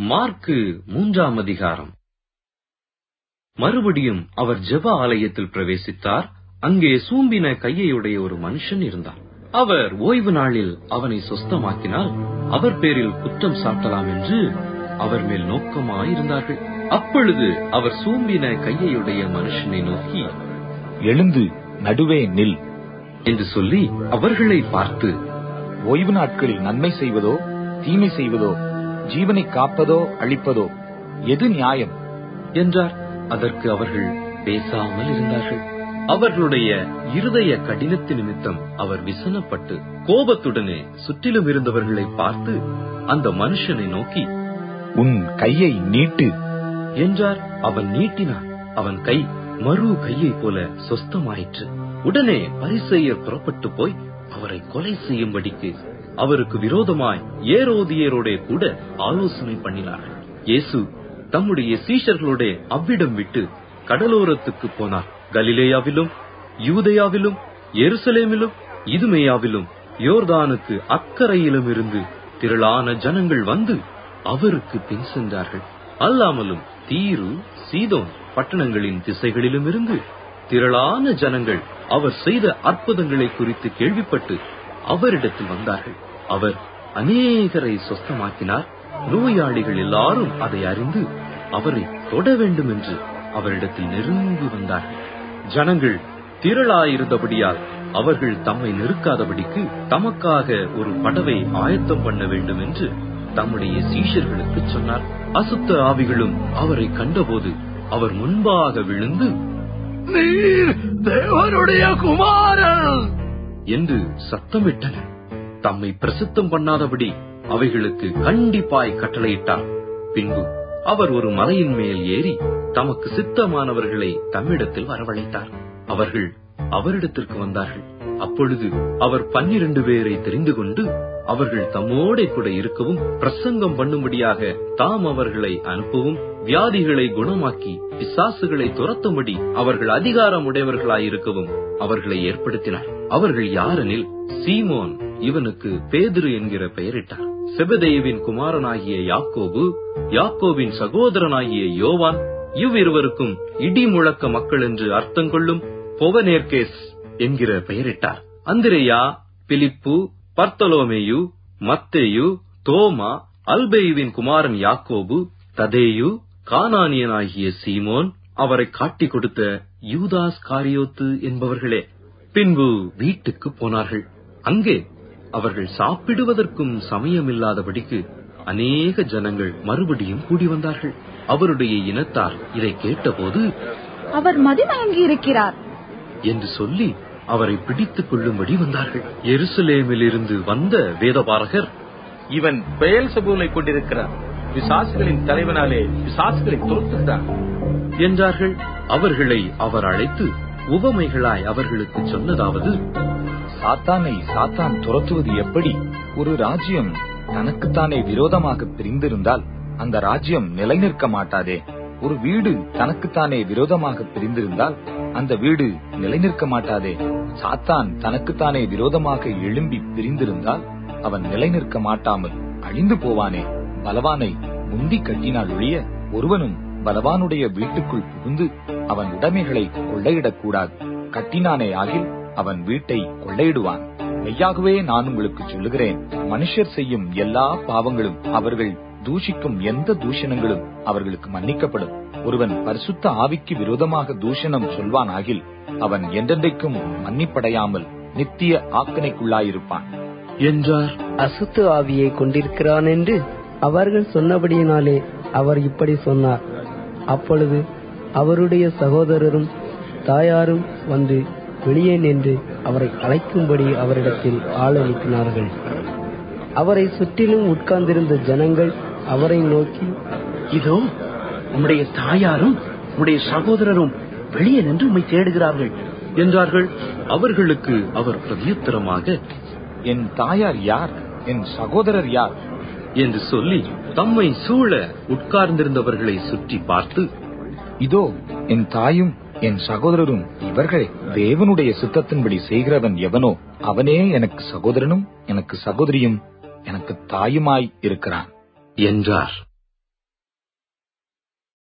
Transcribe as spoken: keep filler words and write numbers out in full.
Mark மூன்றாம் அதிகாரம். மறுபடியும் அவர் ஜெப ஆலயத்தில் பிரவேசித்தார். அங்கே சூம்பின கையையுடைய ஒரு மனுஷன் இருந்தார். அவர் ஓய்வு நாளில் அவனை சொஸ்தமாக்கினால் அவர் பேரில் குற்றம் சாட்டலாம் என்று அவர் மேல் நோக்கமாயிருந்தார்கள். அப்பொழுது அவர் சூம்பின கையையுடைய மனுஷனை நோக்கி, எழுந்து நடுவே நில் என்று சொல்லி அவர்களை பார்த்து, ஓய்வு நாட்களில் நன்மை செய்வதோ தீமை செய்வதோ, ஜீவனை காப்பதோ அழிப்பதோ எது நியாயம் என்றார். அதற்கு அவர்கள் பேசாமல் இருந்தார்கள். அவர்களுடைய இருதய கடினத்து நிமித்தம் அவர் விசனப்பட்டு கோபத்துடனே சுற்றிலும் இருந்தவர்களை பார்த்து அந்த மனுஷனை நோக்கி, உன் கையை நீட்டு என்றார். அவன் நீட்டினான். அவன் கை மறு கையை போல சொஸ்தமாயிற்று. உடனே பரிசேயர் புறப்பட்டு போய் அவரை கொலை செய்யும்படிக்கு அவருக்கு விரோதமாய் ஏரோதியரோட கூட ஆலோசனை பண்ணினார்கள். இயேசு தம்முடைய சீஷர்களோட அவ்விடம் விட்டு கடலோரத்துக்கு போனார். கலிலேயாவிலும் யூதேயாவிலும் எருசலேமிலும் இதுமேயாவிலும் யோர்தானுக்கு அக்கறையிலும் இருந்து திரளான ஜனங்கள் வந்து அவருக்கு பின் சென்றார்கள். அல்லாமலும் தீரு சீதோன் பட்டணங்களின் திசைகளிலும் இருந்து திரளான ஜனங்கள் அவர் செய்த அற்புதங்களை குறித்து கேள்விப்பட்டு அவரிடத்தில் வந்தார்கள். அவர் அநேகரை சொஸ்தமாக்கினார். நோயாளிகள் எல்லாரும் அதை அறிந்து அவரை தொட வேண்டும் என்று அவரிடத்தில் நெருங்கி வந்தார்கள். ஜனங்கள் திரளாயிருந்தபடியால் அவர்கள் தம்மை நெருக்காதபடிக்கு தமக்காக ஒரு படவை ஆயத்தம் பண்ண வேண்டும் என்று தம்முடைய சீஷர்களுக்கு சொன்னார். அசுத்த ஆவிகளும் அவரை கண்டபோது அவர் முன்பாக விழுந்து, நீர் தேவனுடைய குமாரன் என்று சத்தமிட்டன. தம்மை பிரசித்தம் பண்ணாதபடி அவைகளுக்கு கண்டிப்பாய் கட்டளையிட்டார். பின்பு அவர் ஒரு மலையின் மேல் ஏறி தமக்கு சித்தமானவர்களை தம்மிடத்தில் வரவழைத்தார். அவர்கள் அவரிடத்திற்கு வந்தார்கள். அப்பொழுது அவர் பன்னிரண்டு பேரை தெரிந்து கொண்டு அவர்கள் தம்மோட கூட இருக்கவும் பிரசங்கம் பண்ணும்படியாக தாம் அவர்களை அனுப்பவும் வியாதிகளை குணமாக்கி பிசாசுகளை துரத்தும்படி அவர்கள் அதிகாரம் உடையவர்களாயிருக்கவும் அவர்களை ஏற்படுத்தினார். அவர்கள் யாரெனில், சீமோன், இவனுக்கு பேதுரு என்கிற பெயரிட்டார். செபதேயுவின் குமாரனாகிய யாக்கோபு, யாக்கோபின் சகோதரனாகிய யோவான், இவ்விருவருக்கும் இடி முழக்க மக்கள் என்று அர்த்தம் கொள்ளும் பொவனேர்கேஸ் என்கிற பெயரிட்டார். அந்திரேயா, பிலிப்பு, பர்த்தலோமேயு, மத்தேயு, தோமா, அல்பேயுவின் குமாரன் யாக்கோபு, ததேயு, கானானியனாகிய சீமோன், அவரை காட்டிக் கொடுத்த யூதாஸ் காரியோத்து என்பவர்களே. பின்பு வீட்டுக்கு போனார்கள். அங்கே அவர்கள் சாப்பிடுவதற்கும் சமயமில்லாதபடிக்கு அநேக ஜனங்கள் மறுபடியும் கூடி வந்தார்கள். அவருடைய இனத்தார் இதை கேட்டபோது, அவர் மதிமயங்கி இருக்கிறார் என்று சொல்லி அவரை பிடித்துக் கொள்ளும்படி வந்தார்கள். எருசலேமில் இருந்து வந்த வேதபாரகர், இவன் பெயல்செபூலை கொண்டிருக்கிறார், பிசாசுகளின் தலைவனாலே பிசாசுகளை துரத்துகிறார் என்றார்கள். அவர்களை அவர் அழைத்து உவமைகளாய் அவர்களுக்கு சொன்னதாவது, சாத்தானை சாத்தான் துரத்துவது எப்படி? ஒரு ராஜ்யம் தனக்குத்தானே விரோதமாக பிரிந்திருந்தால் அந்த ராஜ்யம் நிலை நிற்க மாட்டாதே. ஒரு வீடு தனக்குத்தானே விரோதமாக பிரிந்திருந்தால் அந்த வீடு நிலை நிற்க மாட்டாதே. சாத்தான் தனக்குத்தானே விரோதமாக எழும்பி பிரிந்திருந்தால் அவன் நிலை நிற்க மாட்டாமல் அழிந்து போவானே. பலவானை முந்தி கட்டினால் ஒழிய ஒருவனும் பலவானுடைய வீட்டுக்குள் புகுந்து அவன் உடைமைகளை கொள்ளையிடக்கூடாது. கட்டினானே ஆகில் அவன் வீட்டை கொள்ளையிடுவான். மெய்யாகவே நான் உங்களுக்கு சொல்லுகிறேன், மனுஷர் செய்யும் எல்லா பாவங்களும் அவர்கள் தூஷிக்கும் எந்த தூஷணங்களும் அவர்களுக்கு மன்னிக்கப்படும். ஒருவன் பரிசுத்த ஆவிக்கு விரோதமாக தூஷணம் சொல்வான் ஆகில் அவன் என்றென்றைக்கும் மன்னிப்படையாமல் நித்திய ஆக்கணைக்குள்ளாயிருப்பான் என்றார். அசுத்த ஆவியை கொண்டிருக்கிறான் என்று அவர்கள் சொன்னபடியினாலே அவர் இப்படி சொன்னார். அப்பொழுது அவருடைய சகோதரரும் தாயாரும் வந்து வெளியே நின்று அவரை அழைக்கும்படி அவரிடத்தில் ஆள் அனுப்பினார்கள். அவரை சுற்றிலும் உட்கார்ந்திருந்த ஜனங்கள் அவரை நோக்கி, இதோ உம்முடைய தாயாரும் உம்முடைய சகோதரரும் வெளியே நின்று உம்மை தேடுகிறார்கள் என்றார்கள். அவர்களுக்கு அவர் பிரதியுத்தரமாக, என் தாயார் யார், என் சகோதரர் யார் என்று சொல்லி தம்மை சூழ உட்கார்ந்திருந்தவர்களை சுற்றி பார்த்து, இதோ என் தாயும் என் சகோதரரும் இவர்களே. தேவனுடைய சித்தத்தின்படி செய்கிறவன் எவனோ அவனே எனக்கு சகோதரனும் எனக்கு சகோதரியும் எனக்கு தாயுமாய் இருக்கிறான் என்றார்.